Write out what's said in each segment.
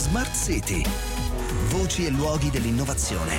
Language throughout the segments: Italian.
Smart City. Voci e luoghi dell'innovazione.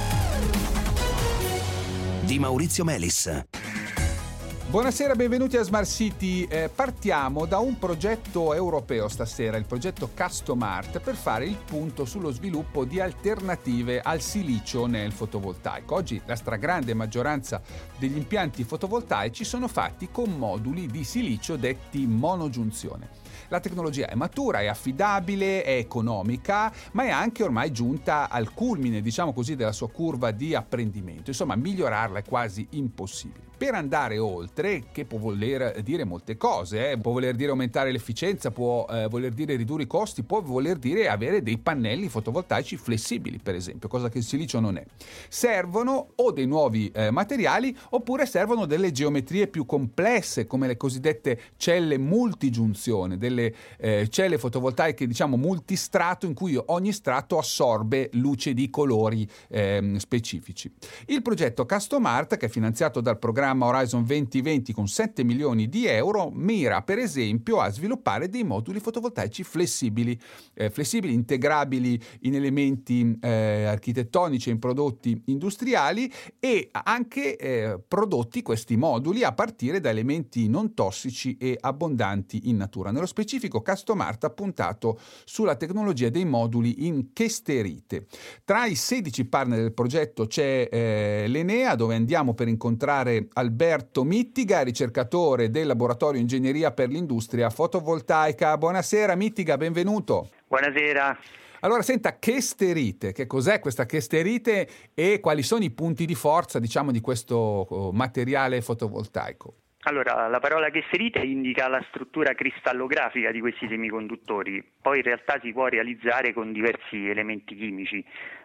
Di Maurizio Melis. Buonasera, benvenuti a Smart City. Partiamo da un progetto europeo stasera, il progetto Castomart, per fare il punto sullo sviluppo di alternative al silicio nel fotovoltaico. Oggi la stragrande maggioranza degli impianti fotovoltaici sono fatti con moduli di silicio detti monogiunzione. La tecnologia è matura, è affidabile, è economica, ma è anche ormai giunta al culmine, diciamo così, della sua curva di apprendimento. Insomma, migliorarla è quasi impossibile. Per andare oltre, che può voler dire molte cose, può voler dire aumentare l'efficienza, può voler dire ridurre i costi, può voler dire avere dei pannelli fotovoltaici flessibili, per esempio, cosa che il silicio non è. Servono o dei nuovi materiali oppure servono delle geometrie più complesse, come le cosiddette celle multigiunzione, delle celle fotovoltaiche, diciamo, multistrato, in cui ogni strato assorbe luce di colori specifici. Il progetto Castomart, che è finanziato dal programma Horizon 2020 con 7 milioni di euro, mira per esempio a sviluppare dei moduli fotovoltaici flessibili, integrabili in elementi architettonici e in prodotti industriali, e anche prodotti questi moduli a partire da elementi non tossici e abbondanti in natura. Nello specifico, Castomart ha puntato sulla tecnologia dei moduli in chesterite. Tra i 16 partner del progetto c'è l'Enea, dove andiamo per incontrare Alberto Mittiga, ricercatore del Laboratorio Ingegneria per l'Industria Fotovoltaica. Buonasera Mittiga, benvenuto. Buonasera. Allora, senta, chesterite, che cos'è questa chesterite e quali sono i punti di forza, diciamo, di questo materiale fotovoltaico? Allora, la parola chesterite indica la struttura cristallografica di questi semiconduttori, poi in realtà si può realizzare con diversi elementi chimici.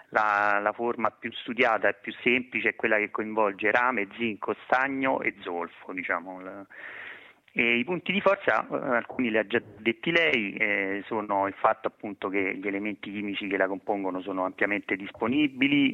La forma più studiata e più semplice è quella che coinvolge rame, zinco, stagno e zolfo, diciamo. E i punti di forza, alcuni li ha già detti lei, sono il fatto appunto che gli elementi chimici che la compongono sono ampiamente disponibili,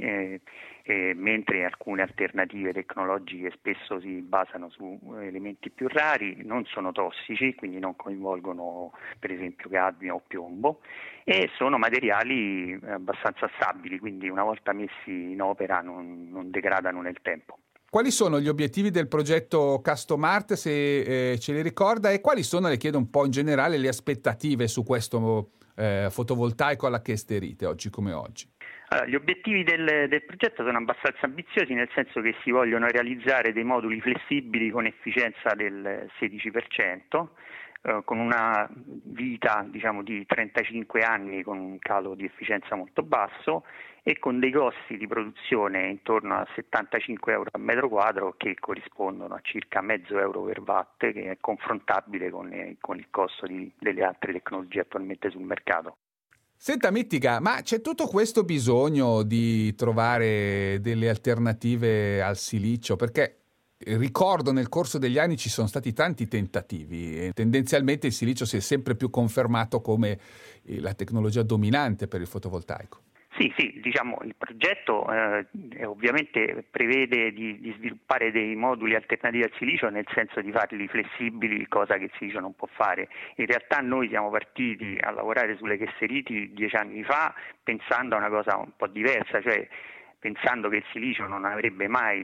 mentre alcune alternative tecnologiche spesso si basano su elementi più rari, non sono tossici, quindi non coinvolgono per esempio cadmio o piombo, e sono materiali abbastanza stabili, quindi una volta messi in opera non degradano nel tempo. Quali sono gli obiettivi del progetto Castomart, se ce li ricorda, e quali sono, le chiedo un po' in generale, le aspettative su questo fotovoltaico alla chesterite, oggi come oggi? Allora, gli obiettivi del progetto sono abbastanza ambiziosi, nel senso che si vogliono realizzare dei moduli flessibili con efficienza del 16%, con una vita, diciamo, di 35 anni, con un calo di efficienza molto basso e con dei costi di produzione intorno a 75 euro a metro quadro, che corrispondono a circa mezzo euro per watt, che è confrontabile con il costo delle altre tecnologie attualmente sul mercato. Senta Mittiga, ma c'è tutto questo bisogno di trovare delle alternative al silicio? Perché ricordo nel corso degli anni ci sono stati tanti tentativi e tendenzialmente il silicio si è sempre più confermato come la tecnologia dominante per il fotovoltaico. Sì, diciamo il progetto ovviamente prevede di sviluppare dei moduli alternativi al silicio, nel senso di farli flessibili, cosa che il silicio non può fare. In realtà noi siamo partiti a lavorare sulle chesteriti 10 anni fa pensando a una cosa un po' diversa, cioè pensando che il silicio non avrebbe mai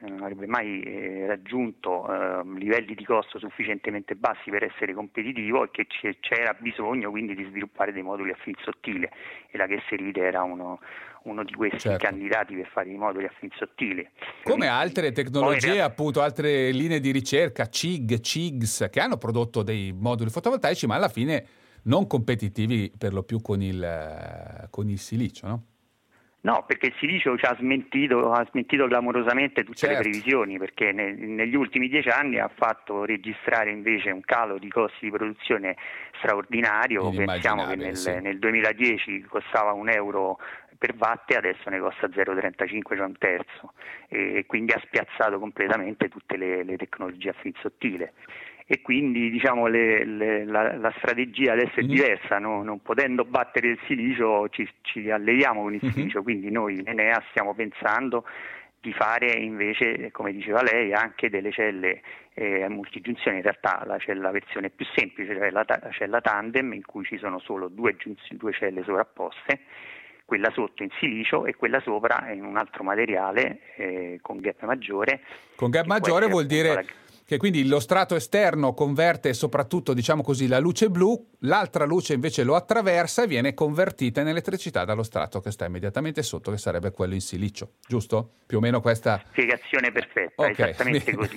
raggiunto livelli di costo sufficientemente bassi per essere competitivo, e che c'era bisogno quindi di sviluppare dei moduli a fin sottile, e la chesterite era uno di questi candidati per fare i moduli a fin sottile. Come altre tecnologie, appunto, altre linee di ricerca, CIGS, che hanno prodotto dei moduli fotovoltaici, ma alla fine non competitivi per lo più con il silicio, no? No, perché il silicio ci ha smentito clamorosamente tutte le previsioni, perché negli ultimi 10 anni ha fatto registrare invece un calo di costi di produzione straordinario. Pensiamo che nel 2010 costava 1 euro per watt e adesso ne costa 0,35, cioè un terzo, e quindi ha spiazzato completamente tutte le tecnologie a fin sottile. E quindi diciamo la strategia adesso è diversa, no? Non potendo battere il silicio ci alleviamo con il silicio, quindi noi in Enea stiamo pensando di fare invece, come diceva lei, anche delle celle multigiunzioni. In realtà la versione più semplice, cioè la cella tandem, in cui ci sono solo due celle sovrapposte, quella sotto in silicio e quella sopra in un altro materiale con gap maggiore. Con gap maggiore vuol dire che quindi lo strato esterno converte soprattutto, diciamo così, la luce blu, l'altra luce invece lo attraversa e viene convertita in elettricità dallo strato che sta immediatamente sotto, che sarebbe quello in silicio, giusto? Più o meno questa... Spiegazione perfetta, okay. Esattamente così.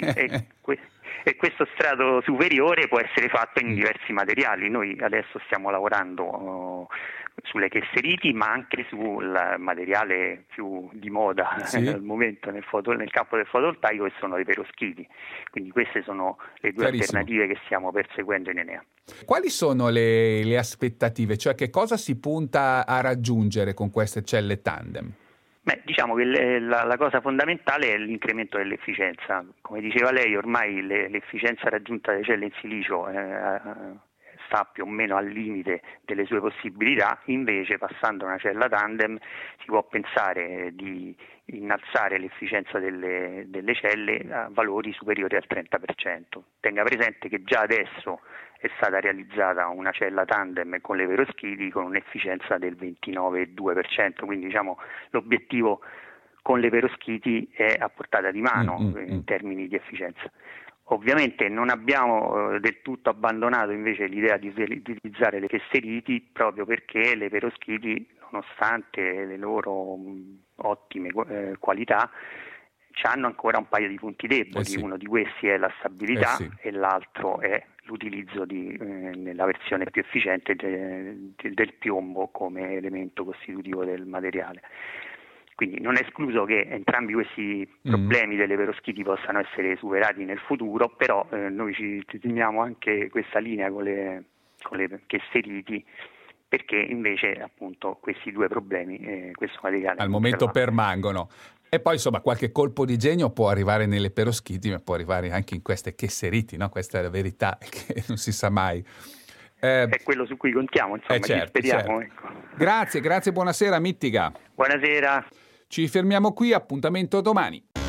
E questo strato superiore può essere fatto in diversi materiali. Noi adesso stiamo lavorando sulle tesseriti, ma anche sul materiale più di moda al momento nel campo del fotovoltaico, che sono le peroschiti. Quindi queste sono le due alternative che stiamo perseguendo in Enea. Quali sono le aspettative? Cioè, che cosa si punta a raggiungere con queste celle tandem? Diciamo che la cosa fondamentale è l'incremento dell'efficienza. Come diceva lei, ormai l'efficienza raggiunta delle celle in silicio sta più o meno al limite delle sue possibilità. Invece, passando a una cella tandem, si può pensare di innalzare l'efficienza delle celle a valori superiori al 30%. Tenga presente che già adesso è stata realizzata una cella tandem con le peroschiti con un'efficienza del 29,2%, quindi diciamo l'obiettivo con le peroschiti è a portata di mano in termini di efficienza. Ovviamente non abbiamo del tutto abbandonato invece l'idea di utilizzare le tesseriti, proprio perché le peroschiti, nonostante le loro ottime qualità, hanno ancora un paio di punti deboli. Sì. Uno di questi è la stabilità e l'altro è l'utilizzo nella versione più efficiente del piombo come elemento costitutivo del materiale. Quindi non è escluso che entrambi questi problemi delle peroschiti possano essere superati nel futuro, però noi ci teniamo anche questa linea con le tesseriti, perché invece appunto questi due problemi questo materiale al momento permangono. E poi insomma qualche colpo di genio può arrivare nelle peroschiti, ma può arrivare anche in queste tesseriti, no? Questa è la verità, che non si sa mai. È quello su cui contiamo, insomma, speriamo. Certo. Ecco. Grazie, buonasera Mittiga. Buonasera. Ci fermiamo qui, appuntamento domani.